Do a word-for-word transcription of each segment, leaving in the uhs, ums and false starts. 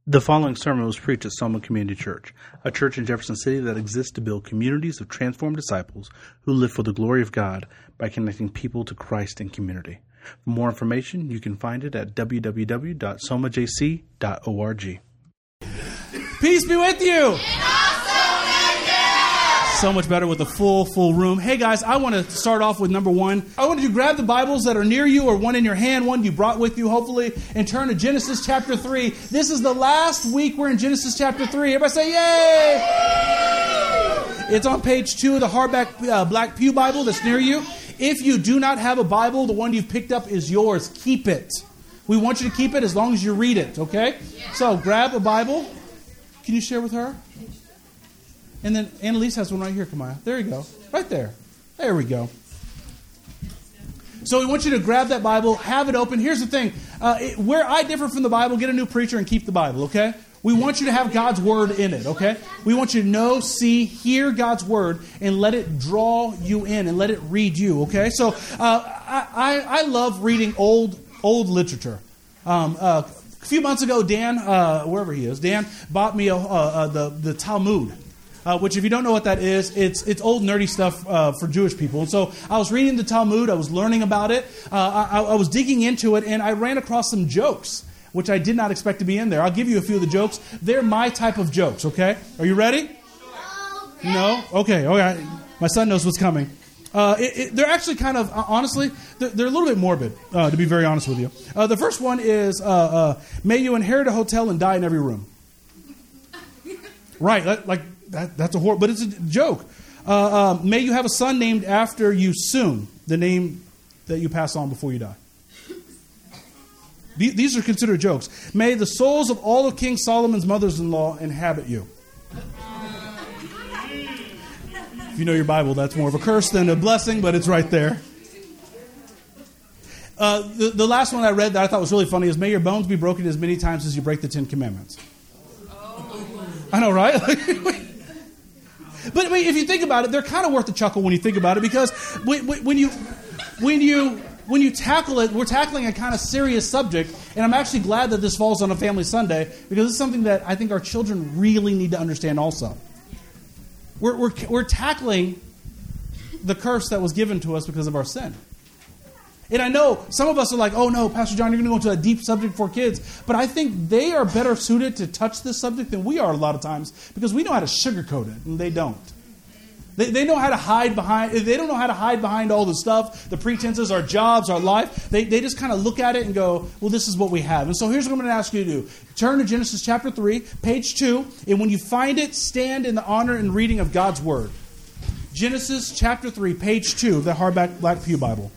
The following sermon was preached at Soma Community Church, a church in Jefferson City that exists to build communities of transformed disciples who live for the glory of God by connecting people to Christ in community. For more information, you can find it at w w w dot soma j c dot org. Peace be with you. So much better with a full, full room. Hey guys, I want to start off with number one. I want you to grab the Bibles that are near you or one in your hand, one you brought with you, hopefully, and turn to Genesis chapter three. This is the last week we're in Genesis chapter three. Everybody say, yay! It's on page two of the hardback uh, Black Pew Bible that's near you. If you do not have a Bible, the one you've picked up is yours. Keep it. We want you to keep it as long as you read it, okay? So grab a Bible. Can you share with her? And then Annalise has one right here, Kamaya. There you go. Right there. There we go. So we want you to grab that Bible, have it open. Here's the thing. Uh, it, where I differ from the Bible, get a new preacher and keep the Bible, okay? We want you to have God's Word in it, okay? We want you to know, see, hear God's Word and let it draw you in and let it read you, okay? So uh, I, I, I love reading old, old literature. Um, uh, a few months ago, Dan, uh, wherever he is, Dan bought me a, uh, uh, the, the Talmud. Uh, which, if you don't know what that is, it's it's old nerdy stuff uh, for Jewish people. And so I was reading the Talmud, I was learning about it, uh, I, I was digging into it, and I ran across some jokes, which I did not expect to be in there. I'll give you a few of the jokes. They're my type of jokes, okay? Are you ready? Okay. No? Okay, all right. My son knows what's coming. Uh, it, it, they're actually kind of, uh, honestly, they're, they're a little bit morbid, uh, to be very honest with you. Uh, the first one is, uh, uh, may you inherit a hotel and die in every room. Right, that, like... That, that's a horror, but it's a joke. Uh, uh, may you have a son named after you soon, the name that you pass on before you die. These are considered jokes. May the souls of all of King Solomon's mothers-in-law inhabit you. If you know your Bible, that's more of a curse than a blessing, but it's right there. Uh, the, the last one I read that I thought was really funny is, may your bones be broken as many times as you break the Ten Commandments. I know, right? But I mean, if you think about it, they're kind of worth a chuckle when you think about it, because when, when you when you when you tackle it, we're tackling a kind of serious subject, and I'm actually glad that this falls on a Family Sunday, because it's something that I think our children really need to understand also. We're we're we're tackling the curse that was given to us because of our sin. And I know some of us are like, oh no, Pastor John, you're going to go into a deep subject for kids. But I think they are better suited to touch this subject than we are a lot of times, because we know how to sugarcoat it, and they don't. They, they know how to hide behind, they don't know how to hide behind all the stuff, the pretenses, our jobs, our life. They, they just kind of look at it and go, well, this is what we have. And so here's what I'm going to ask you to do. Turn to Genesis chapter three, page two, and when you find it, stand in the honor and reading of God's Word. Genesis chapter three, page two of the hardback Black Pew Bible.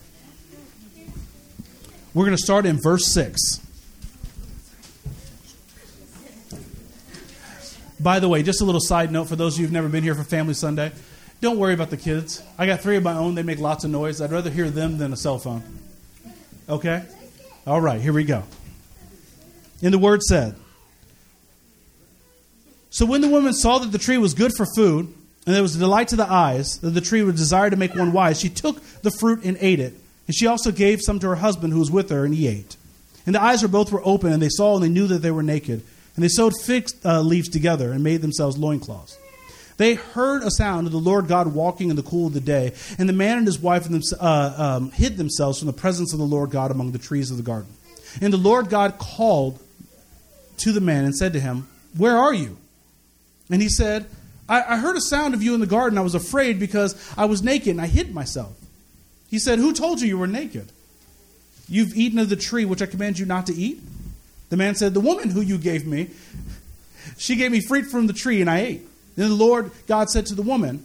We're going to start in verse six. By the way, just a little side note for those of you who've never been here for Family Sunday. Don't worry about the kids. I got three of my own. They make lots of noise. I'd rather hear them than a cell phone. Okay? All right, here we go. And the Word said, so when the woman saw that the tree was good for food, and there was a delight to the eyes, that the tree would desire to make one wise, she took the fruit and ate it. And she also gave some to her husband who was with her, and he ate. And the eyes of both were open, and they saw, and they knew that they were naked. And they sewed fig uh, leaves together and made themselves loincloths. They heard a sound of the Lord God walking in the cool of the day, and the man and his wife uh, um, hid themselves from the presence of the Lord God among the trees of the garden. And the Lord God called to the man and said to him, where are you? And he said, I, I heard a sound of you in the garden. I was afraid because I was naked, and I hid myself. He said, who told you you were naked? You've eaten of the tree which I command you not to eat? The man said, the woman who you gave me, she gave me fruit from the tree, and I ate. Then the Lord God said to the woman,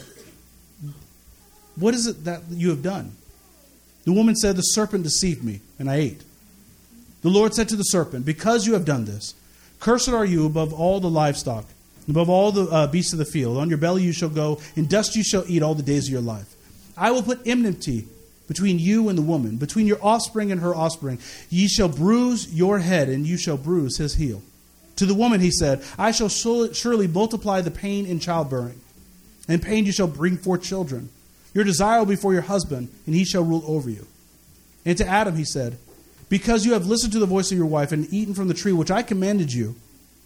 what is it that you have done? The woman said, the serpent deceived me, and I ate. The Lord said to the serpent, because you have done this, cursed are you above all the livestock, above all the uh, beasts of the field. On your belly you shall go, and dust you shall eat all the days of your life. I will put enmity between you and the woman, between your offspring and her offspring. Ye shall bruise your head, and you shall bruise his heel. To the woman he said, I shall surely multiply the pain in childbearing. In pain you shall bring forth children. Your desire will be for your husband, and he shall rule over you. And to Adam he said, because you have listened to the voice of your wife and eaten from the tree which I commanded you,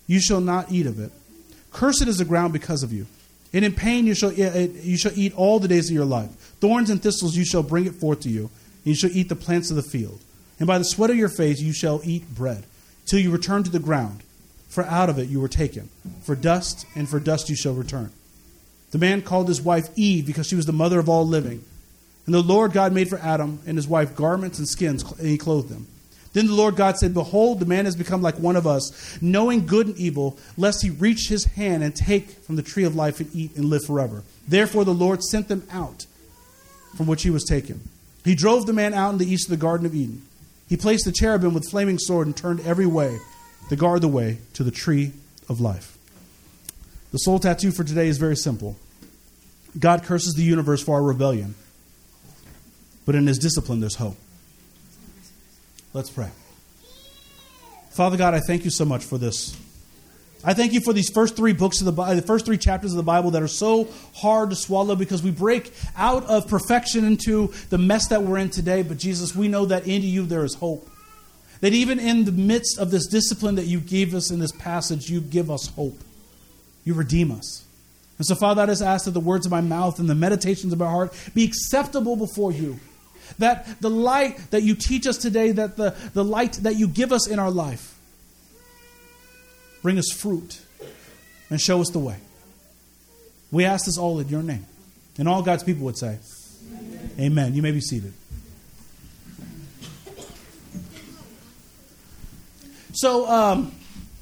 you shall not eat of it. Cursed is the ground because of you. And in pain you shall, you shall eat all the days of your life. Thorns and thistles you shall bring it forth to you. And you shall eat the plants of the field. And by the sweat of your face you shall eat bread, till you return to the ground. For out of it you were taken. For dust, and for dust you shall return. The man called his wife Eve, because she was the mother of all living. And the Lord God made for Adam and his wife garments and skins, and he clothed them. Then the Lord God said, Behold, the man has become like one of us, knowing good and evil, lest he reach his hand and take from the tree of life and eat and live forever. Therefore the Lord sent them out from which he was taken. He drove the man out in the east of the Garden of Eden. He placed the cherubim with flaming sword and turned every way to guard the way to the tree of life. The soul tattoo for today is very simple. God curses the universe for our rebellion, but in his discipline there's hope. Let's pray. Father God, I thank you so much for this. I thank you for these first three books of the Bible, the first three chapters of the Bible that are so hard to swallow because we break out of perfection into the mess that we're in today. But Jesus, we know that in you there is hope. That even in the midst of this discipline that you gave us in this passage, you give us hope. You redeem us. And so, Father, I just ask that the words of my mouth and the meditations of my heart be acceptable before you. That the light that you teach us today, that the, the light that you give us in our life, bring us fruit and show us the way. We ask this all in your name. And all God's people would say, Amen. Amen. You may be seated. So, um,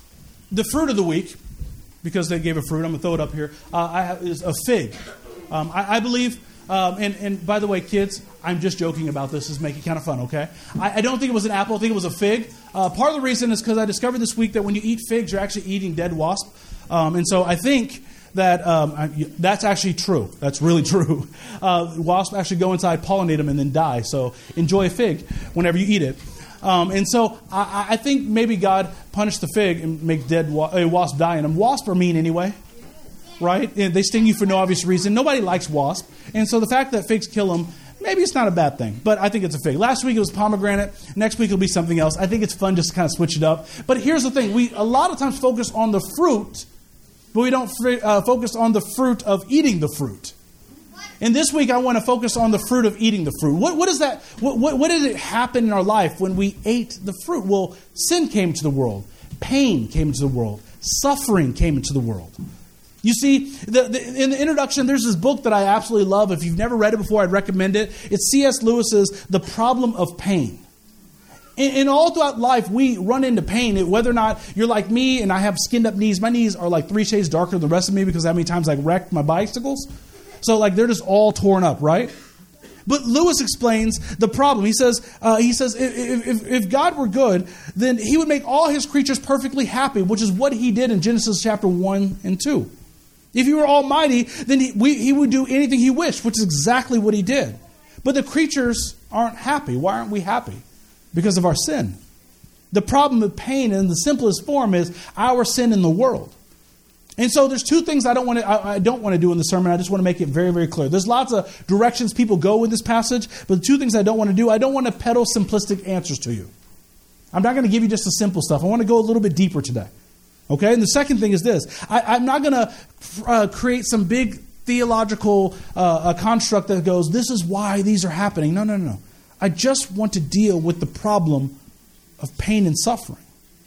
the fruit of the week, because they gave a fruit, I'm going to throw it up here, uh, I have, is a fig. Um, I, I believe... Um, and, and by the way, kids, I'm just joking about this to make it kind of fun, okay? I, I don't think it was an apple. I think it was a fig. Uh, part of the reason is because I discovered this week that when you eat figs, you're actually eating dead wasp. Um, and so I think that um, I, that's actually true. That's really true. Uh, wasps actually go inside, pollinate them, and then die. So enjoy a fig whenever you eat it. Um, and so I, I think maybe God punished the fig and make dead wa- a wasp die. And wasps are mean anyway. Right? And they sting you for no obvious reason. Nobody likes wasp. And so the fact that figs kill them, maybe it's not a bad thing. But I think it's a fig. Last week it was pomegranate. Next week it'll be something else. I think it's fun just to kind of switch it up. But here's the thing. We a lot of times focus on the fruit, but we don't uh, focus on the fruit of eating the fruit. And this week I want to focus on the fruit of eating the fruit. What, what is that? What, what, what did it happen in our life when we ate the fruit? Well, sin came to the world. Pain came into the world. Suffering came into the world. You see, the, the, in the introduction, there's this book that I absolutely love. If you've never read it before, I'd recommend it. It's C S Lewis's The Problem of Pain. And, and all throughout life, we run into pain. It, whether or not you're like me and I have skinned up knees. My knees are like three shades darker than the rest of me because how many times I wrecked my bicycles. So like they're just all torn up, right? But Lewis explains the problem. He says, uh, he says, if, if, if God were good, then he would make all his creatures perfectly happy, which is what he did in Genesis chapter one and two. If he were almighty, then he, we, he would do anything he wished, which is exactly what he did. But the creatures aren't happy. Why aren't we happy? Because of our sin. The problem with pain in the simplest form is our sin in the world. And so there's two things I don't want to I, I don't want to do in the sermon. I just want to make it very, very clear. There's lots of directions people go with this passage, but the two things I don't want to do, I don't want to peddle simplistic answers to you. I'm not going to give you just the simple stuff. I want to go a little bit deeper today. Okay, and the second thing is this. I, I'm not going to uh, create some big theological uh, a construct that goes, this is why these are happening. No, no, no. I just want to deal with the problem of pain and suffering.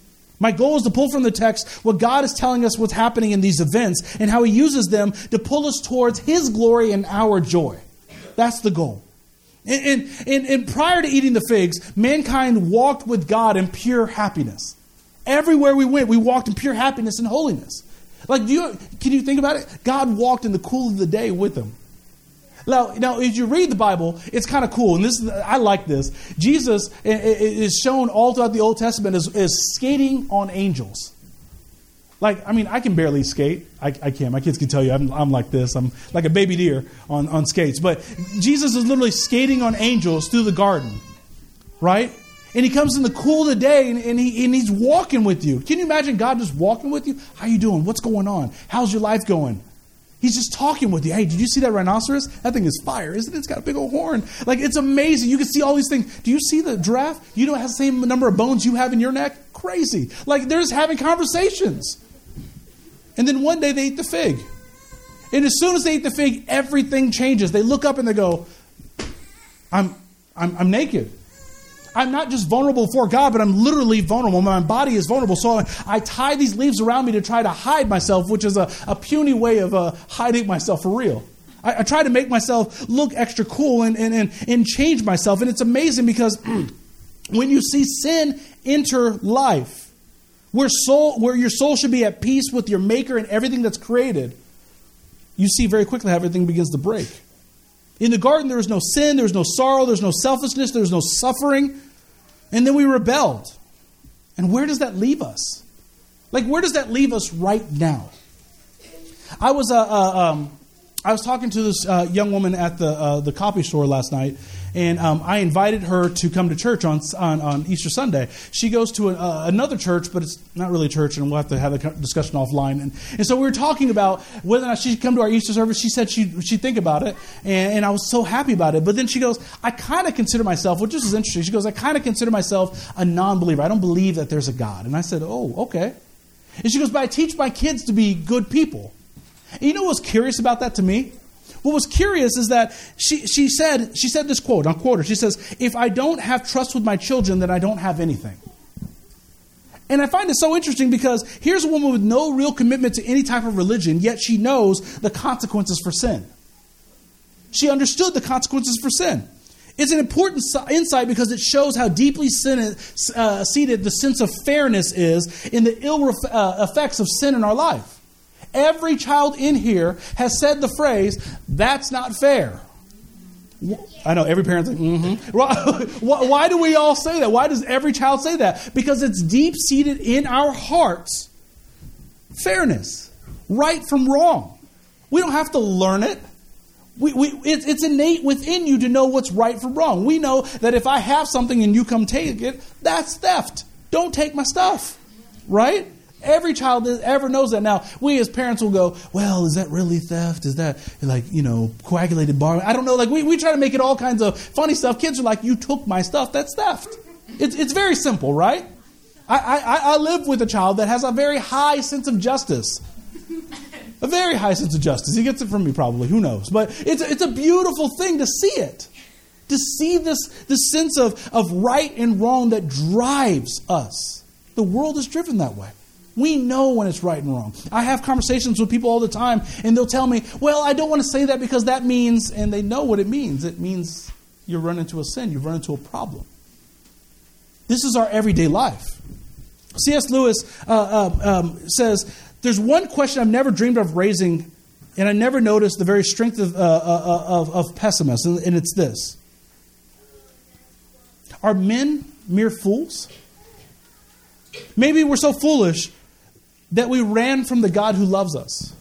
My goal is to pull from the text what God is telling us what's happening in these events and how he uses them to pull us towards his glory and our joy. That's the goal. And, and, and prior to eating the figs, mankind walked with God in pure happiness. Everywhere we went, we walked in pure happiness and holiness. Like, do you, can you think about it? God walked in the cool of the day with them. Now, now, as you read the Bible, it's kind of cool. And this, I like this. Jesus is shown all throughout the Old Testament as, as skating on angels. Like, I mean, I can barely skate. I, I can't. My kids can tell you I'm, I'm like this. I'm like a baby deer on, on skates. But Jesus is literally skating on angels through the garden. Right? And he comes in the cool of the day and, and, he, and he's walking with you. Can you imagine God just walking with you? How you doing? What's going on? How's your life going? He's just talking with you. Hey, did you see that rhinoceros? That thing is fire, isn't it? It's got a big old horn. Like, it's amazing. You can see all these things. Do you see the giraffe? You don't have the same number of bones you have in your neck? Crazy. Like, they're just having conversations. And then one day they eat the fig. And as soon as they eat the fig, everything changes. They look up and they go, I'm, I'm, I'm naked. I'm not just vulnerable for God, but I'm literally vulnerable. My body is vulnerable. So I, I tie these leaves around me to try to hide myself, which is a, a puny way of uh, hiding myself for real. I, I try to make myself look extra cool and, and, and, and change myself. And it's amazing because when you see sin enter life, where soul, where your soul should be at peace with your maker and everything that's created, you see very quickly how everything begins to break. In the garden, there was no sin, there was no sorrow, there was no selfishness, there was no suffering. And then we rebelled. And where does that leave us? Like, where does that leave us right now? I was uh, uh, um, I was talking to this uh, young woman at the uh, the copy store last night, and um, I invited her to come to church on on, on Easter Sunday. She goes to a, uh, another church, but it's not really a church, and we'll have to have a discussion offline. And, and so we were talking about whether or not she should come to our Easter service. She said she'd, she'd think about it, and, and I was so happy about it. But then she goes, I kind of consider myself, which is interesting, she goes, I kind of consider myself a non-believer. I don't believe that there's a God. And I said, oh, okay. And she goes, but I teach my kids to be good people. And you know what's curious about that to me? What was curious is that she, she said she said this quote, I'll quote her. She says, if I don't have trust with my children, then I don't have anything. And I find it so interesting because here's a woman with no real commitment to any type of religion, yet she knows the consequences for sin. She understood the consequences for sin. It's an important insight because it shows how deeply sin, uh, seated the sense of fairness is in the ill ref- uh, effects of sin in our life. Every child in here has said the phrase, that's not fair. I know every parent's like, mm-hmm. Why, why do we all say that? Why does every child say that? Because it's deep-seated in our hearts. Fairness. Right from wrong. We don't have to learn it. We, we, it. It's innate within you to know what's right from wrong. We know that if I have something and you come take it, that's theft. Don't take my stuff. Right? Every child that ever knows that. Now, we as parents will go, well, is that really theft? Is that like, you know, coagulated borrowing? I don't know. Like we, we try to make it all kinds of funny stuff. Kids are like, you took my stuff. That's theft. It's it's very simple, right? I, I, I live with a child that has a very high sense of justice. A very high sense of justice. He gets it from me probably. Who knows? But it's, it's a beautiful thing to see it. To see this, this sense of, of right and wrong that drives us. The world is driven that way. We know when it's right and wrong. I have conversations with people all the time, and they'll tell me, well, I don't want to say that because that means, and they know what it means. It means you run into a sin. You run into a problem. This is our everyday life. C S Lewis uh, uh, um, says, there's one question I've never dreamed of raising, and I never noticed the very strength of, uh, uh, of, of pessimists, and, and it's this. Are men mere fools? Maybe we're so foolish that we ran from the God who loves us.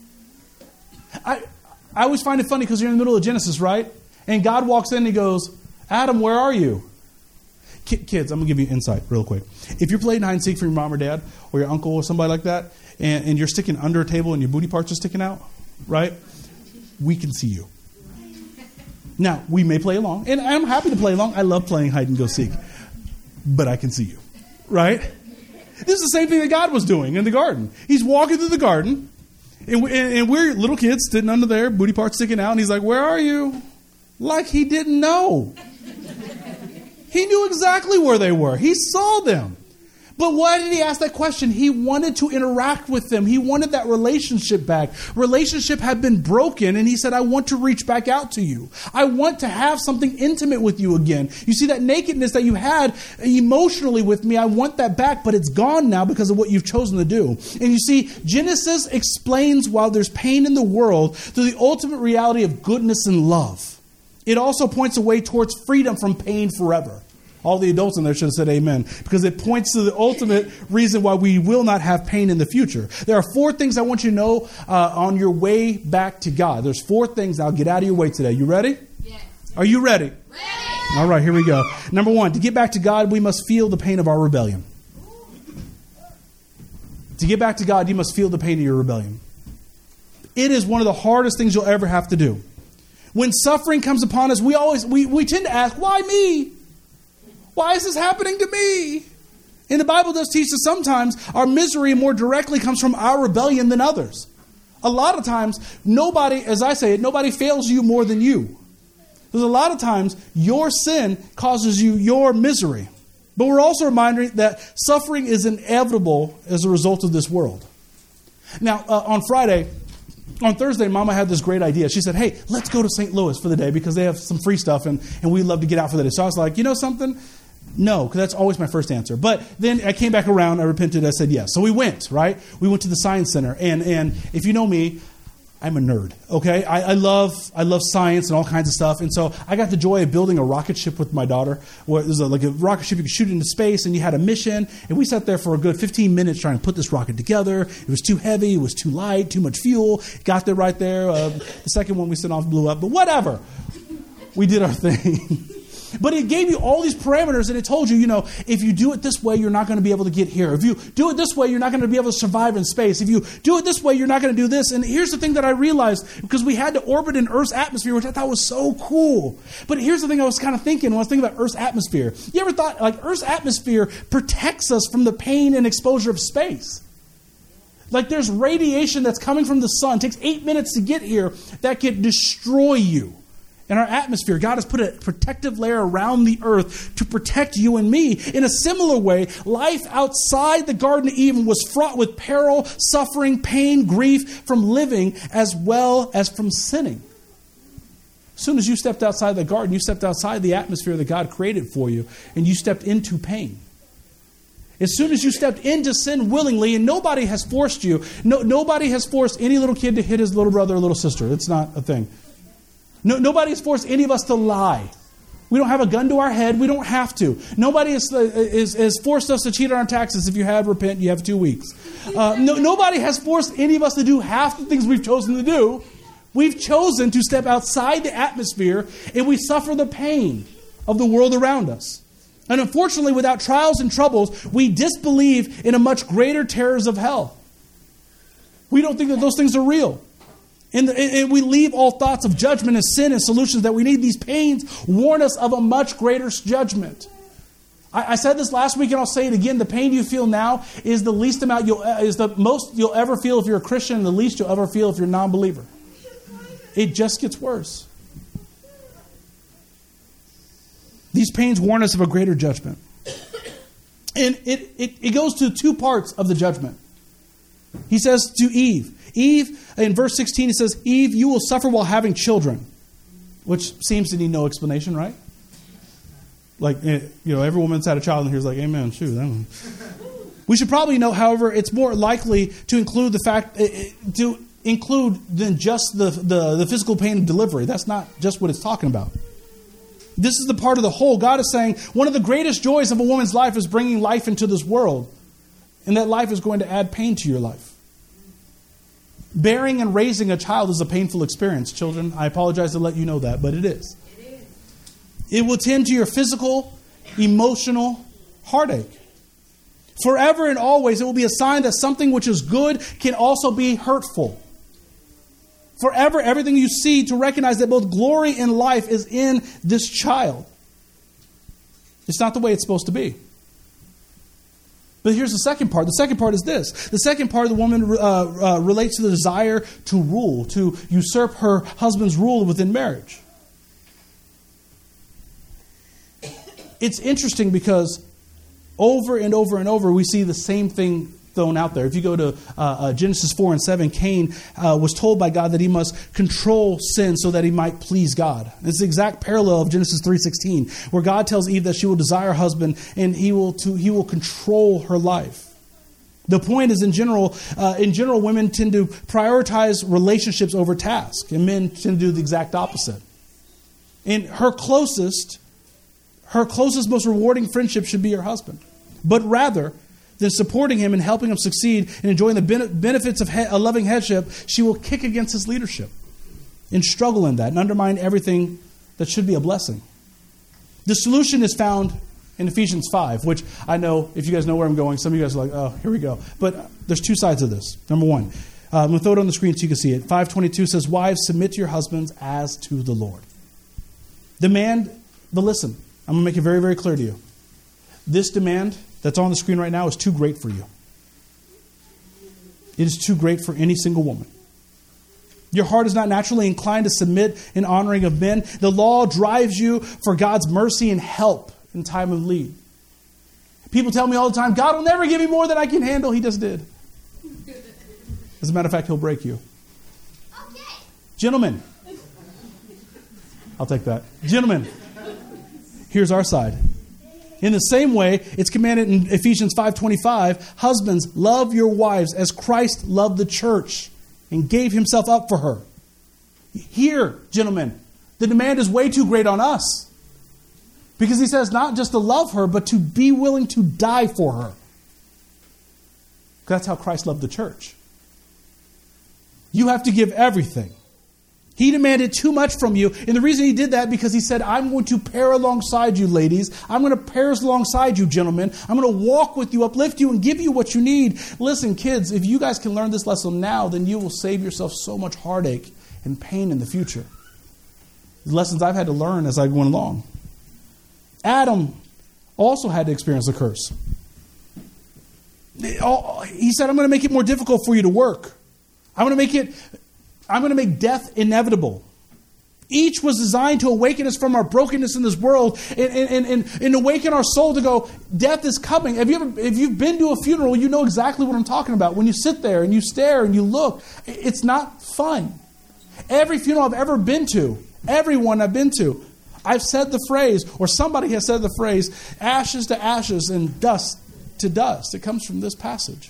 I I always find it funny because you're in the middle of Genesis, right? And God walks in and he goes, Adam, where are you? Kids, I'm going to give you insight real quick. If you're playing hide and seek for your mom or dad or your uncle or somebody like that, and, and you're sticking under a table and your booty parts are sticking out, right? We can see you. Now, we may play along, and I'm happy to play along. I love playing hide and go seek, but I can see you, right? This is the same thing that God was doing in the garden. He's walking through the garden, and, we, and we're little kids sitting under there, booty parts sticking out, and he's like, where are you? Like he didn't know. He knew exactly where they were. He saw them. But why did he ask that question? He wanted to interact with them. He wanted that relationship back. Relationship had been broken, and he said, I want to reach back out to you. I want to have something intimate with you again. You see that nakedness that you had emotionally with me, I want that back, but it's gone now because of what you've chosen to do. And you see, Genesis explains why there's pain in the world through the ultimate reality of goodness and love. It also points a way towards freedom from pain forever. All the adults in there should have said amen, because it points to the ultimate reason why we will not have pain in the future. There are four things I want you to know uh, on your way back to God. There's four things. I'll get out of your way today. You ready? Yes. Are you ready? Ready. All right, here we go. Number one, to get back to God, we must feel the pain of our rebellion. To get back to God, you must feel the pain of your rebellion. It is one of the hardest things you'll ever have to do. When suffering comes upon us, we always we, we tend to ask, why me? Why is this happening to me? And the Bible does teach that sometimes our misery more directly comes from our rebellion than others. A lot of times, nobody, as I say it, nobody fails you more than you. Because a lot of times, your sin causes you your misery. But we're also reminded that suffering is inevitable as a result of this world. Now, uh, on Friday, on Thursday, Mama had this great idea. She said, hey, let's go to Saint Louis for the day because they have some free stuff and, and we'd love to get out for the day. So I was like, you know something? No, because that's always my first answer. But then I came back around, I repented, I said yes. So we went, right? We went to the Science Center. And, and if you know me, I'm a nerd, okay? I, I love I love science and all kinds of stuff. And so I got the joy of building a rocket ship with my daughter. Where it was a, like a rocket ship you could shoot into space, and you had a mission. And we sat there for a good fifteen minutes trying to put this rocket together. It was too heavy. It was too light. Too much fuel. Got there right there. Uh, the second one we sent off blew up. But whatever. We did our thing. But it gave you all these parameters, and it told you, you know, if you do it this way, you're not going to be able to get here. If you do it this way, you're not going to be able to survive in space. If you do it this way, you're not going to do this. And here's the thing that I realized, because we had to orbit in Earth's atmosphere, which I thought was so cool. But here's the thing I was kind of thinking when I was thinking about Earth's atmosphere. You ever thought, like, Earth's atmosphere protects us from the pain and exposure of space? Like, there's radiation that's coming from the sun. It takes eight minutes to get here that could destroy you. In our atmosphere, God has put a protective layer around the earth to protect you and me. In a similar way, life outside the Garden of Eden was fraught with peril, suffering, pain, grief from living as well as from sinning. As soon as you stepped outside the garden, you stepped outside the atmosphere that God created for you, and you stepped into pain. As soon as you stepped into sin willingly, and nobody has forced you, no, nobody has forced any little kid to hit his little brother or little sister. It's not a thing. No, nobody has forced any of us to lie. We don't have a gun to our head. We don't have to. Nobody has, uh, is, is forced us to cheat on our taxes. If you have, repent. You have two weeks. Uh, no, nobody has forced any of us to do half the things we've chosen to do. We've chosen to step outside the atmosphere, and we suffer the pain of the world around us. And unfortunately, without trials and troubles, we disbelieve in a much greater terrors of hell. We don't think that those things are real. And, the, and we leave all thoughts of judgment and sin and solutions that we need. These pains warn us of a much greater judgment. I, I said this last week, and I'll say it again. The pain you feel now is the least amount you'll is the most you'll ever feel if you're a Christian, and the least you'll ever feel if you're a non-believer. It just gets worse. These pains warn us of a greater judgment, and it it, it goes to two parts of the judgment. He says to Eve. Eve, in verse sixteen, it says, Eve, you will suffer while having children. Which seems to need no explanation, right? Like, you know, every woman's had a child and here's like, amen, shoot. That one. We should probably know, however, it's more likely to include the fact, to include than just the, the, the physical pain of delivery. That's not just what it's talking about. This is the part of the whole. God is saying, one of the greatest joys of a woman's life is bringing life into this world. And that life is going to add pain to your life. Bearing and raising a child is a painful experience, children. I apologize to let you know that, but it is. It is. It will tend to your physical, emotional heartache. Forever and always, it will be a sign that something which is good can also be hurtful. Forever, everything you see to recognize that both glory and life is in this child. It's not the way it's supposed to be. But here's the second part. The second part is this. The second part of the woman uh, uh, relates to the desire to rule, to usurp her husband's rule within marriage. It's interesting because over and over and over we see the same thing thrown out there. If you go to uh, uh, Genesis four and seven, Cain uh, was told by God that he must control sin so that he might please God. It's the exact parallel of Genesis three sixteen, where God tells Eve that she will desire a husband and he will to, he will control her life. The point is, in general, uh, in general, women tend to prioritize relationships over tasks, and men tend to do the exact opposite. And her closest, her closest, most rewarding friendship should be her husband, but rather than supporting him and helping him succeed and enjoying the benefits of a loving headship, she will kick against his leadership and struggle in that and undermine everything that should be a blessing. The solution is found in Ephesians five, which I know, if you guys know where I'm going, some of you guys are like, oh, here we go. But there's two sides of this. Number one, uh, I'm going to throw it on the screen so you can see it. five twenty-two says, wives, submit to your husbands as to the Lord. Demand, but listen, I'm going to make it very, very clear to you. This demand that's on the screen right now is too great for you. It is too great for any single woman. Your heart is not naturally inclined to submit in honoring of men. The law drives you for God's mercy and help in time of need. People tell me all the time, God will never give me more than I can handle. He just did. As a matter of fact, he'll break you. Okay. Gentlemen. I'll take that. Gentlemen, here's our side. In the same way, it's commanded in Ephesians five twenty-five, husbands, love your wives as Christ loved the church and gave himself up for her. Here, gentlemen, the demand is way too great on us. Because he says not just to love her, but to be willing to die for her. That's how Christ loved the church. You have to give everything. He demanded too much from you. And the reason he did that, because he said, I'm going to pair alongside you, ladies. I'm going to pair alongside you, gentlemen. I'm going to walk with you, uplift you, and give you what you need. Listen, kids, if you guys can learn this lesson now, then you will save yourself so much heartache and pain in the future. The lessons I've had to learn as I went along. Adam also had to experience the curse. He said, I'm going to make it more difficult for you to work. I'm going to make it... I'm going to make death inevitable. Each was designed to awaken us from our brokenness in this world and, and, and, and awaken our soul to go, death is coming. Have you ever, if you've been to a funeral, you know exactly what I'm talking about. When you sit there and you stare and you look, it's not fun. Every funeral I've ever been to, everyone I've been to, I've said the phrase, or somebody has said the phrase, ashes to ashes and dust to dust. It comes from this passage.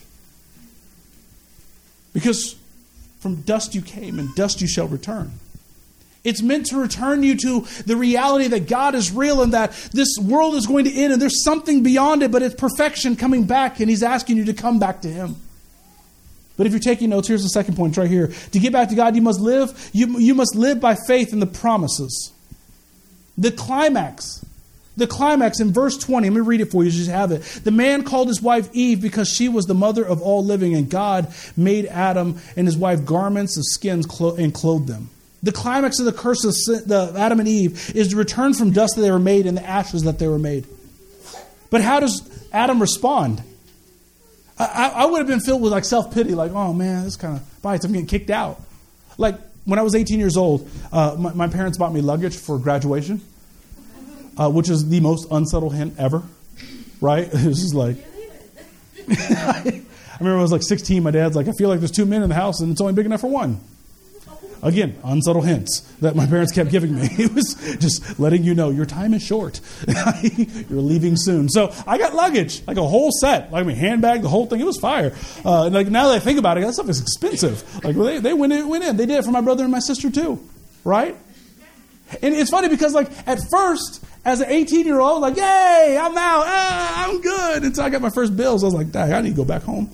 Because from dust you came, and dust you shall return. It's meant to return you to the reality that God is real and that this world is going to end and there's something beyond it, but it's perfection coming back, and he's asking you to come back to him. But if you're taking notes, here's the second point it's right here. To get back to God, you must live, you, you must live by faith in the promises. The climax. The climax in verse twenty, let me read it for you, you just have it. The man called his wife Eve because she was the mother of all living, and God made Adam and his wife garments of skins and clothed them. The climax of the curse of the Adam and Eve is to return from dust that they were made and the ashes that they were made. But how does Adam respond? I, I would have been filled with like self-pity, like, oh man, this kind of bites, I'm getting kicked out. Like when I was eighteen years old, uh, my, my parents bought me luggage for graduation. Uh, which is the most unsubtle hint ever, right? It was just like, I remember I was like sixteen, my dad's like, I feel like there's two men in the house and it's only big enough for one. Again, unsubtle hints that my parents kept giving me. It was just letting you know your time is short. You're leaving soon. So I got luggage, like a whole set, like my handbag, the whole thing. It was fire. Uh, and like now that I think about it, that stuff is expensive. Like well, they, they went in, went in. They did it for my brother and my sister too, right? And it's funny because like at first, as an eighteen-year-old, like, yay, I'm out, ah, I'm good. Until I got my first bills, I was like, dang, I need to go back home.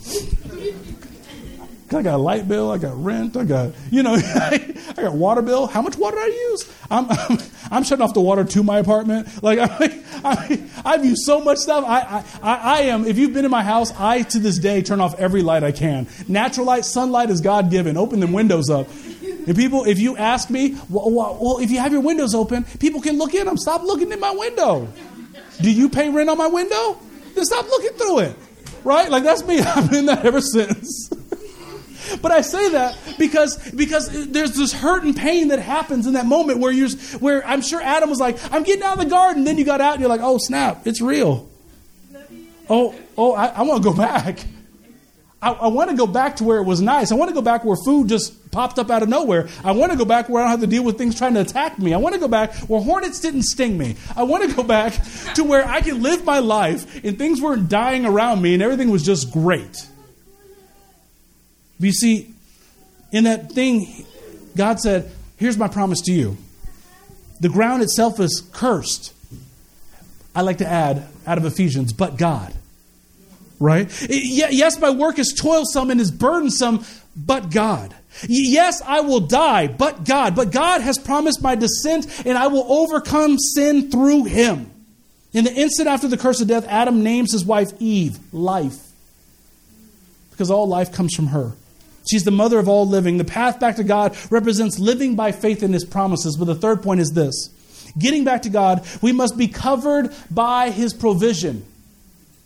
I got a light bill, I got rent, I got, you know, I got water bill. How much water do I use? I'm, I'm, I'm shutting off the water to my apartment. Like, I, I, I've used so much stuff. I, I, I am, if you've been in my house, I, to this day, turn off every light I can. Natural light, sunlight is God-given. Open them windows up. If people, if you ask me, well, well, if you have your windows open, people can look in them. Stop looking in my window. Do you pay rent on my window? Then stop looking through it. Right? Like, that's me. I've been that ever since. But I say that because because there's this hurt and pain that happens in that moment where you're where I'm sure Adam was like, I'm getting out of the garden. Then you got out and you're like, oh, snap, it's real. Oh, oh, I, I want to go back. I, I want to go back to where it was nice. I want to go back where food just popped up out of nowhere. I want to go back where I don't have to deal with things trying to attack me. I want to go back where hornets didn't sting me. I want to go back to where I can live my life and things weren't dying around me and everything was just great. But you see, in that thing, God said, here's my promise to you. The ground itself is cursed. I like to add, out of Ephesians, but God. Right? Yes, my work is toilsome and is burdensome, but God. Yes, I will die, but God. But God has promised my descent, and I will overcome sin through him. In the instant after the curse of death, Adam names his wife Eve, life. Because all life comes from her. She's the mother of all living. The path back to God represents living by faith in his promises. But the third point is this. Getting back to God, we must be covered by his provision.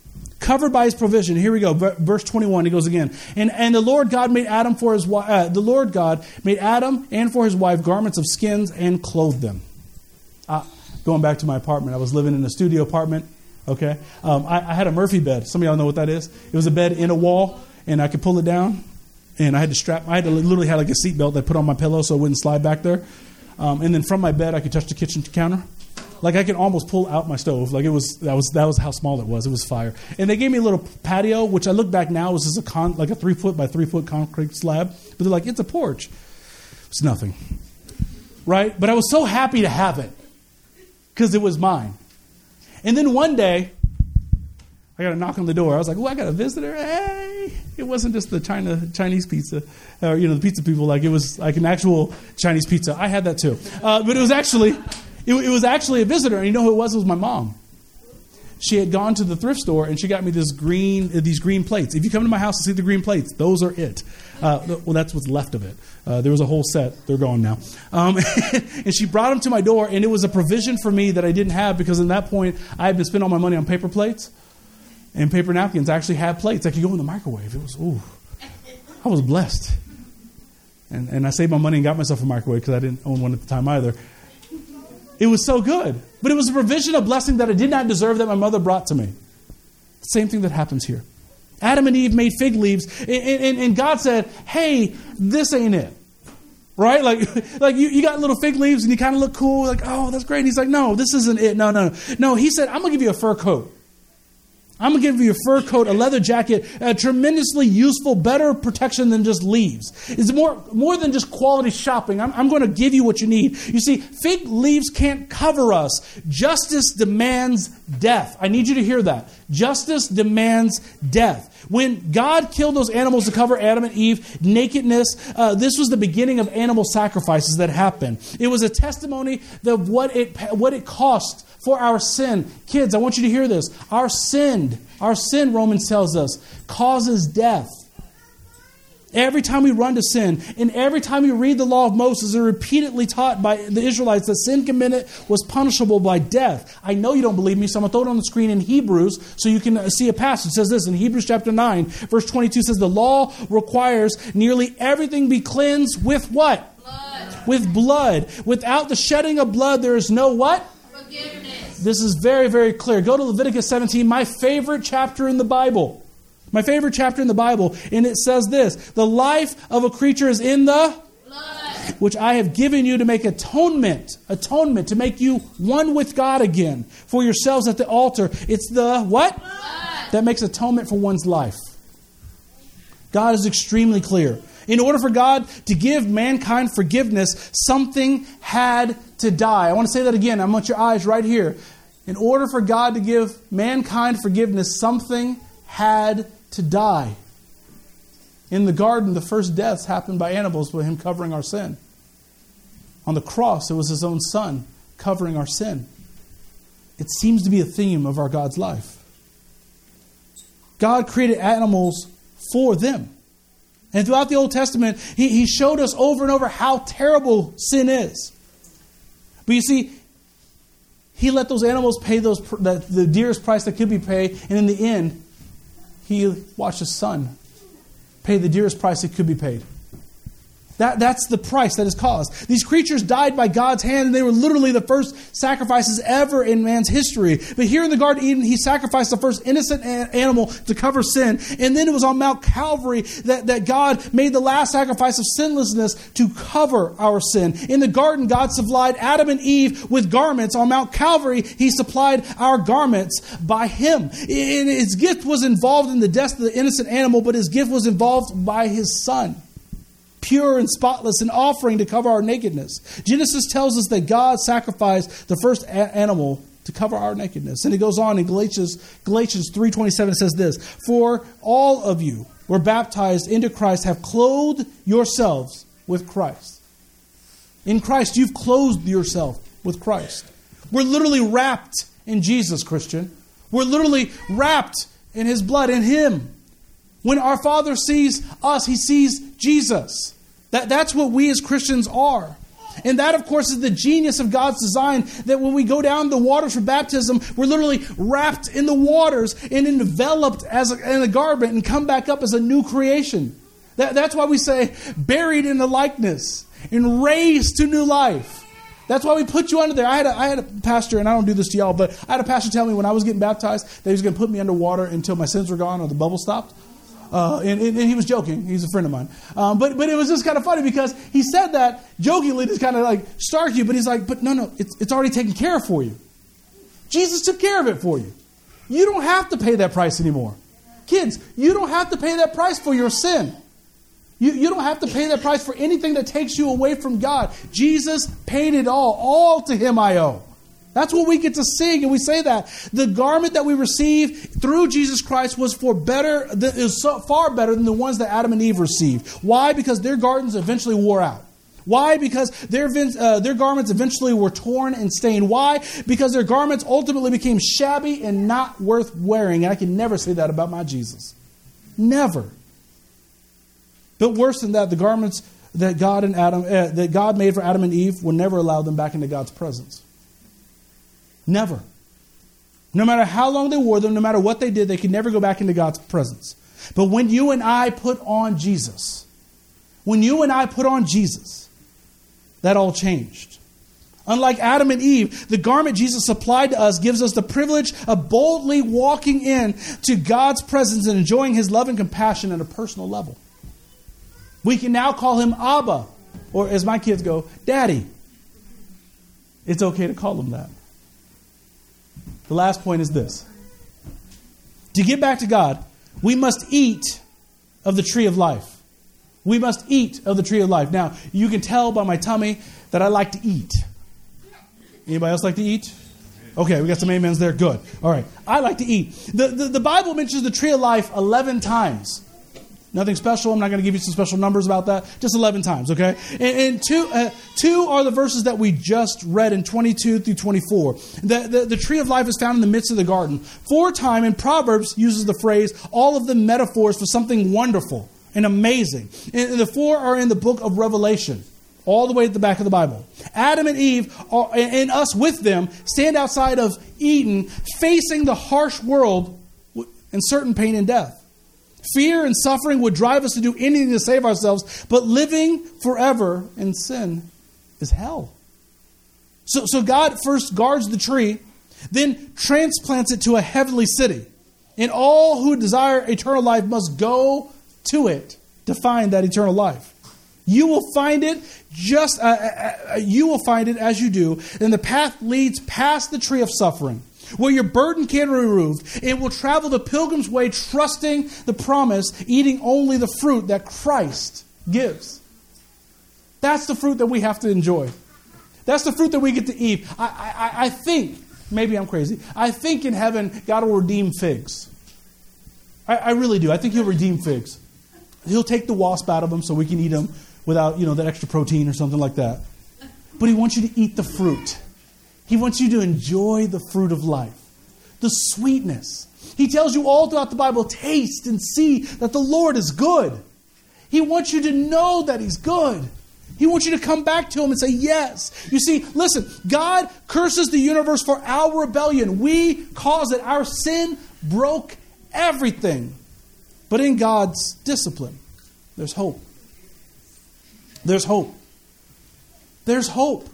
covered by his provision. Here we go. Verse twenty-one, he goes again. And and the Lord God made Adam for his wife, uh, the Lord God made Adam and for his wife garments of skins and clothed them. Uh, going back to my apartment, I was living in a studio apartment. Okay. Um, I, I had a Murphy bed. Some of y'all know what that is. It was a bed in a wall, and I could pull it down, and I had to strap, I had to literally had like a seatbelt that I put on my pillow so it wouldn't slide back there. Um, and then from my bed, I could touch the kitchen counter. Like I could almost pull out my stove. Like it was that was that was how small it was. It was fire. And they gave me a little patio, which I look back now was just a con, like a three foot by three foot concrete slab. But they're like, it's a porch. It's nothing, right? But I was so happy to have it because it was mine. And then one day, I got a knock on the door. I was like, oh, I got a visitor. Hey, it wasn't just the China Chinese pizza, or you know, the pizza people. Like it was like an actual Chinese pizza. I had that too, uh, but it was actually. It, it was actually a visitor, and you know who it was? It was my mom. She had gone to the thrift store, and she got me this green, uh, these green plates. If you come to my house and see the green plates, those are it. Uh, well, that's what's left of it. Uh, there was a whole set. They're gone now. Um, and she brought them to my door, and it was a provision for me that I didn't have because in that point, I had been spending all my money on paper plates and paper napkins. I actually had plates that could go in the microwave. It was, ooh, I was blessed. And, and I saved my money and got myself a microwave because I didn't own one at the time either. It was so good. But it was a provision, a blessing that I did not deserve that my mother brought to me. Same thing that happens here. Adam and Eve made fig leaves, and, and, and God said, hey, this ain't it. Right? Like, like you, you got little fig leaves and you kind of look cool. Like, oh, that's great. And he's like, no, this isn't it. No, no, no. No, he said, I'm going to give you a fur coat. I'm going to give you a fur coat, a leather jacket, a tremendously useful, better protection than just leaves. It's more, more than just quality shopping. I'm, I'm going to give you what you need. You see, fig leaves can't cover us. Justice demands death. I need you to hear that. Justice demands death. When God killed those animals to cover Adam and Eve, nakedness, uh, this was the beginning of animal sacrifices that happened. It was a testimony of what it, what it cost for our sin. Kids, I want you to hear this. Our sin, our sin, Romans tells us, causes death. Every time we run to sin, and every time you read the law of Moses, they're repeatedly taught by the Israelites that sin committed was punishable by death. I know you don't believe me, so I'm going to throw it on the screen in Hebrews so you can see a passage. It says this in Hebrews chapter nine, verse twenty-two says, the law requires nearly everything be cleansed with what? Blood. With blood. Without the shedding of blood, there is no what? Forgiveness. This is very, very clear. Go to Leviticus seventeen, my favorite chapter in the Bible. My favorite chapter in the Bible. And it says this, the life of a creature is in the blood, which I have given you to make atonement, atonement, to make you one with God again for yourselves at the altar. It's the what? Blood. That makes atonement for one's life. God is extremely clear. In order for God to give mankind forgiveness, something had to die. I want to say that again. I want your eyes right here. In order for God to give mankind forgiveness, something had to die. In the garden, the first deaths happened by animals with him covering our sin. On the cross, it was his own son covering our sin. It seems to be a theme of our God's life. God created animals for them. And throughout the Old Testament, he, he showed us over and over how terrible sin is. But you see, he let those animals pay those the, the dearest price that could be paid. And in the end, he watched his son pay the dearest price that could be paid. That, that's the price that is caused. These creatures died by God's hand, and they were literally the first sacrifices ever in man's history. But here in the Garden of Eden, he sacrificed the first innocent animal to cover sin. And then it was on Mount Calvary that, that God made the last sacrifice of sinlessness to cover our sin. In the garden, God supplied Adam and Eve with garments. On Mount Calvary, he supplied our garments by him. And his gift was involved in the death of the innocent animal, but his gift was involved by his son. Pure and spotless, an offering to cover our nakedness. Genesis tells us that God sacrificed the first a- animal to cover our nakedness. And it goes on in Galatians, Galatians three twenty-seven, it says this, for all of you were baptized into Christ, have clothed yourselves with Christ. In Christ, you've clothed yourself with Christ. We're literally wrapped in Jesus, Christian. We're literally wrapped in his blood, in him. When our Father sees us, he sees Jesus. That, that's what we as Christians are. And that, of course, is the genius of God's design, that when we go down the waters for baptism, we're literally wrapped in the waters and enveloped as a, in a garment and come back up as a new creation. That, that's why we say buried in the likeness and raised to new life. That's why we put you under there. I had a, I had a pastor, and I don't do this to y'all, but I had a pastor tell me when I was getting baptized that he was going to put me underwater until my sins were gone or the bubble stopped. Uh, and, and, and he was joking. He's a friend of mine. Um, but but it was just kind of funny because he said that jokingly to kind of like start you, but he's like, but no, no, it's, it's already taken care of for you. Jesus took care of it for you. You don't have to pay that price anymore. Kids, you don't have to pay that price for your sin. You, you don't have to pay that price for anything that takes you away from God. Jesus paid it all. All to Him I owe. That's what we get to sing, and we say that. The garment that we receive through Jesus Christ was for better, is so far better than the ones that Adam and Eve received. Why? Because their gardens eventually wore out. Why? Because their, uh, their garments eventually were torn and stained. Why? Because their garments ultimately became shabby and not worth wearing. And I can never say that about my Jesus. Never. But worse than that, the garments that God and Adam, uh, that God made for Adam and Eve would never allow them back into God's presence. Never. No matter how long they wore them, no matter what they did, they could never go back into God's presence. But when you and I put on Jesus, when you and I put on Jesus, that all changed. Unlike Adam and Eve, the garment Jesus supplied to us gives us the privilege of boldly walking in to God's presence and enjoying His love and compassion at a personal level. We can now call Him Abba, or as my kids go, Daddy. It's okay to call Him that. The last point is this. To get back to God, we must eat of the tree of life. We must eat of the tree of life. Now, you can tell by my tummy that I like to eat. Anybody else like to eat? Okay, we got some amens there. Good. All right. I like to eat. The, the, the Bible mentions the tree of life eleven times. Nothing special. I'm not going to give you some special numbers about that. Just eleven times, okay? And, and two, uh, two are the verses that we just read in twenty-two through twenty-four. The, the, the tree of life is found in the midst of the garden. Four times in Proverbs uses the phrase, all of the metaphors for something wonderful and amazing. And the four are in the book of Revelation, all the way at the back of the Bible. Adam and Eve, are, and us with them, stand outside of Eden, facing the harsh world and certain pain and death. Fear and suffering would drive us to do anything to save ourselves, but living forever in sin is hell. So, so God first guards the tree, then transplants it to a heavenly city. And all who desire eternal life must go to it to find that eternal life. You will find it just uh, uh, you will find it as you do, and the path leads past the tree of suffering, where your burden can be removed. It will travel the pilgrim's way, trusting the promise, eating only the fruit that Christ gives. That's the fruit that we have to enjoy. That's the fruit that we get to eat. I, I, I think, maybe I'm crazy, I think in heaven God will redeem figs. I, I really do. I think He'll redeem figs. He'll take the wasp out of them so we can eat them without, you know, that extra protein or something like that. But He wants you to eat the fruit. He wants you to enjoy the fruit of life, the sweetness. He tells you all throughout the Bible, taste and see that the Lord is good. He wants you to know that He's good. He wants you to come back to Him and say, yes. You see, listen, God curses the universe for our rebellion. We caused it. Our sin broke everything. But in God's discipline, there's hope. There's hope. There's hope.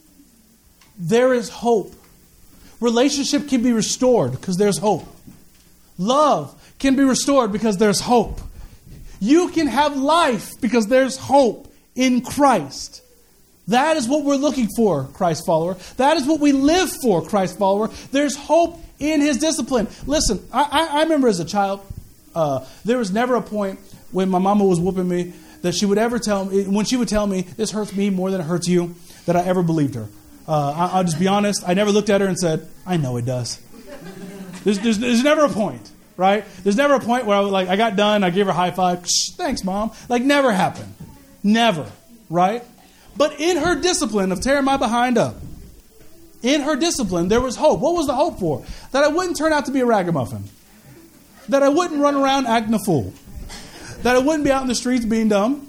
There is hope. Relationship can be restored because there's hope. Love can be restored because there's hope. You can have life because there's hope in Christ. That is what we're looking for, Christ follower. That is what we live for, Christ follower. There's hope in His discipline. Listen, I, I, I remember as a child, uh, there was never a point when my mama was whooping me that she would ever tell me, when she would tell me, this hurts me more than it hurts you, that I ever believed her. Uh, I, I'll just be honest. I never looked at her and said, I know it does. There's, there's, there's never a point, right? There's never a point where I was like, I got done, I gave her a high five. Thanks, Mom. Like, never happened. Never, right? But in her discipline of tearing my behind up, in her discipline, there was hope. What was the hope for? That I wouldn't turn out to be a ragamuffin. That I wouldn't run around acting a fool. That I wouldn't be out in the streets being dumb.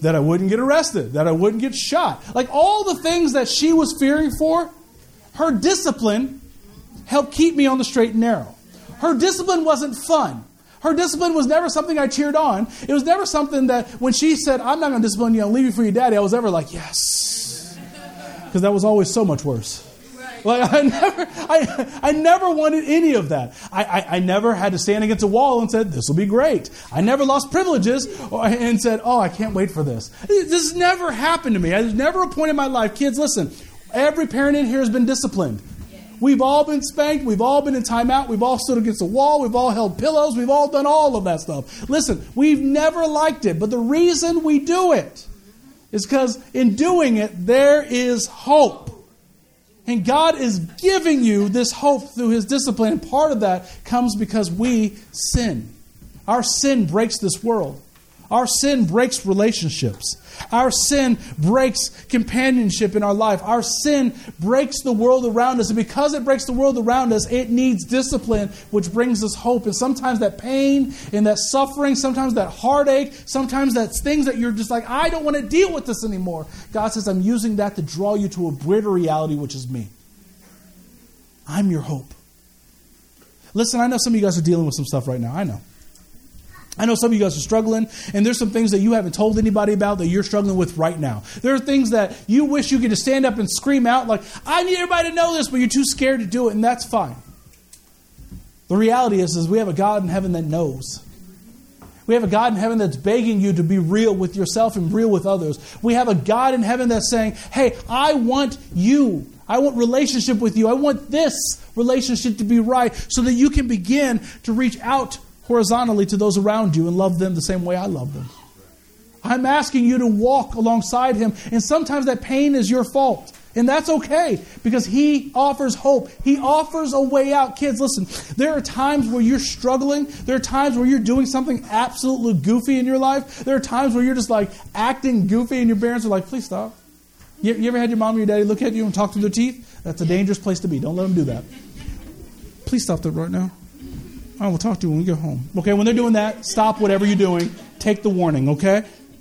that I wouldn't get arrested, that I wouldn't get shot. Like all the things that she was fearing for, her discipline helped keep me on the straight and narrow. Her discipline wasn't fun. Her discipline was never something I cheered on. It was never something that when she said, I'm not going to discipline you, I'll leave you for your daddy, I was ever like, yes. Because that was always so much worse. Like I never, I, I never wanted any of that. I, I, I never had to stand against a wall and said, this will be great. I never lost privileges or, and said, oh, I can't wait for this. This never happened to me. There's never a point in my life. Kids, listen, every parent in here has been disciplined. We've all been spanked. We've all been in timeout. We've all stood against a wall. We've all held pillows. We've all done all of that stuff. Listen, we've never liked it. But the reason we do it is because in doing it, there is hope. And God is giving you this hope through His discipline. And part of that comes because we sin. Our sin breaks this world. Our sin breaks relationships. Our sin breaks companionship in our life. Our sin breaks the world around us. And because it breaks the world around us, it needs discipline, which brings us hope. And sometimes that pain and that suffering, sometimes that heartache, sometimes that's things that you're just like, I don't want to deal with this anymore. God says, I'm using that to draw you to a greater reality, which is me. I'm your hope. Listen, I know some of you guys are dealing with some stuff right now. I know. I know some of you guys are struggling, and there's some things that you haven't told anybody about that you're struggling with right now. There are things that you wish you could just stand up and scream out like, I need everybody to know this, but you're too scared to do it, and that's fine. The reality is, is we have a God in heaven that knows. We have a God in heaven that's begging you to be real with yourself and real with others. We have a God in heaven that's saying, hey, I want you. I want relationship with you. I want this relationship to be right so that you can begin to reach out horizontally to those around you and love them the same way I love them. I'm asking you to walk alongside Him, and sometimes that pain is your fault. And that's okay, because He offers hope. He offers a way out. Kids, listen, there are times where you're struggling. There are times where you're doing something absolutely goofy in your life. There are times where you're just like acting goofy and your parents are like, please stop. You, you ever had your mom or your daddy look at you and talk through their teeth? That's a dangerous place to be. Don't let them do that. Please stop that right now. I will talk to you when we get home. Okay, when they're doing that, stop whatever you're doing. Take the warning, okay?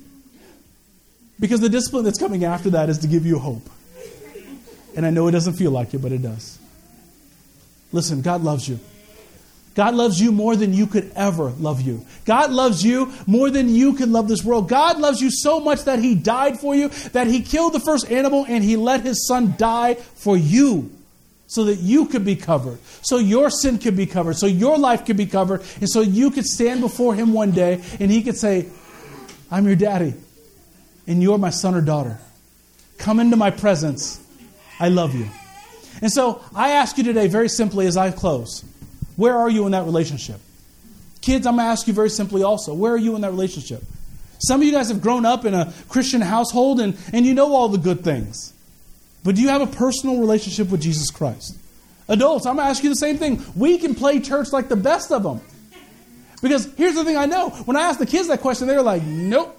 Because the discipline that's coming after that is to give you hope. And I know it doesn't feel like it, but it does. Listen, God loves you. God loves you more than you could ever love you. God loves you more than you could love this world. God loves you so much that He died for you, that He killed the first animal and He let His Son die for you. So that you could be covered. So your sin could be covered. So your life could be covered. And so you could stand before Him one day and He could say, I'm your daddy. And you're my son or daughter. Come into my presence. I love you. And so I ask you today very simply as I close. Where are you in that relationship? Kids, I'm going to ask you very simply also. Where are you in that relationship? Some of you guys have grown up in a Christian household and, and you know all the good things. But do you have a personal relationship with Jesus Christ? Adults, I'm going to ask you the same thing. We can play church like the best of them. Because here's the thing I know. When I ask the kids that question, they're like, nope.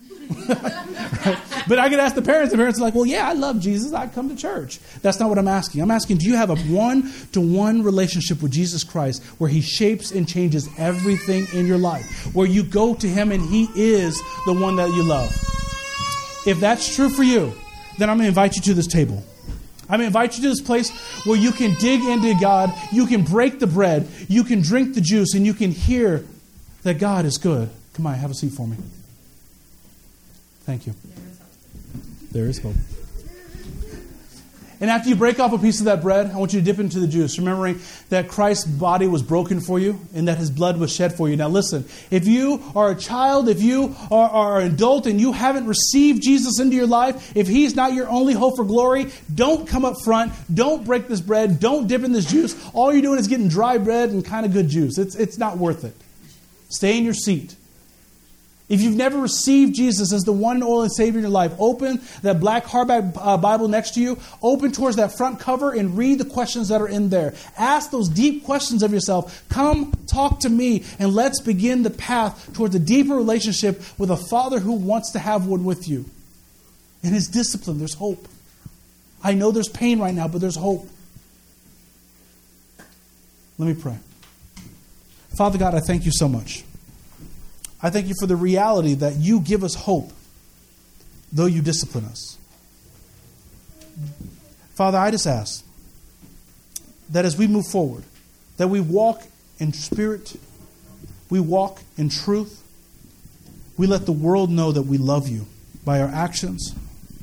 Right? But I can ask the parents. The parents are like, well, yeah, I love Jesus. I come to church. That's not what I'm asking. I'm asking, do you have a one-to-one relationship with Jesus Christ where He shapes and changes everything in your life? Where you go to Him and He is the one that you love? If that's true for you, then I'm going to invite you to this table. I'm going to invite you to this place where you can dig into God, you can break the bread, you can drink the juice, and you can hear that God is good. Come on, have a seat for me. Thank you. There is hope. And after you break off a piece of that bread, I want you to dip into the juice, remembering that Christ's body was broken for you and that His blood was shed for you. Now listen, if you are a child, if you are, are an adult and you haven't received Jesus into your life, if He's not your only hope for glory, don't come up front. Don't break this bread. Don't dip in this juice. All you're doing is getting dry bread and kind of good juice. It's, it's not worth it. Stay in your seat. If you've never received Jesus as the one and only Savior in your life, open that black hardback uh, Bible next to you. Open towards that front cover and read the questions that are in there. Ask those deep questions of yourself. Come talk to me and let's begin the path towards a deeper relationship with a Father who wants to have one with you. In His discipline, there's hope. I know there's pain right now, but there's hope. Let me pray. Father God, I thank You so much. I thank You for the reality that You give us hope. though you discipline us. Father, I just ask that as we move forward, that we walk in spirit, we walk in truth, we let the world know that we love you by our actions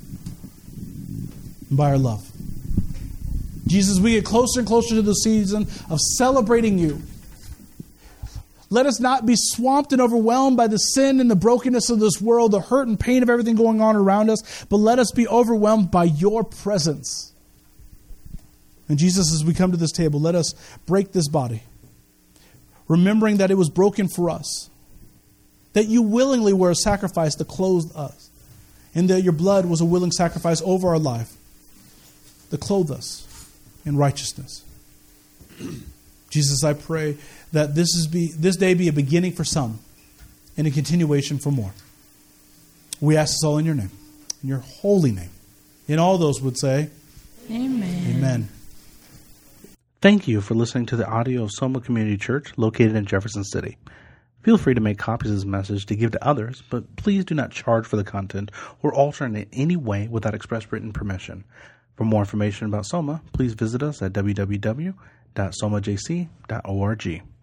and by our love. Jesus, we get closer and closer to the season of celebrating you. Let us not be swamped and overwhelmed by the sin and the brokenness of this world, the hurt and pain of everything going on around us, but let us be overwhelmed by your presence. And Jesus, as we come to this table, let us break this body, remembering that it was broken for us, that you willingly were a sacrifice to clothe us, and that your blood was a willing sacrifice over our life to clothe us in righteousness. Jesus, I pray that this is be this day be a beginning for some and a continuation for more. We ask this all in your name, in your holy name. And all those would say, Amen. Amen. Thank you for listening to the audio of Soma Community Church located in Jefferson City. Feel free to make copies of this message to give to others, but please do not charge for the content or alter it in any way without express written permission. For more information about Soma, please visit us at w w w dot soma j c dot org.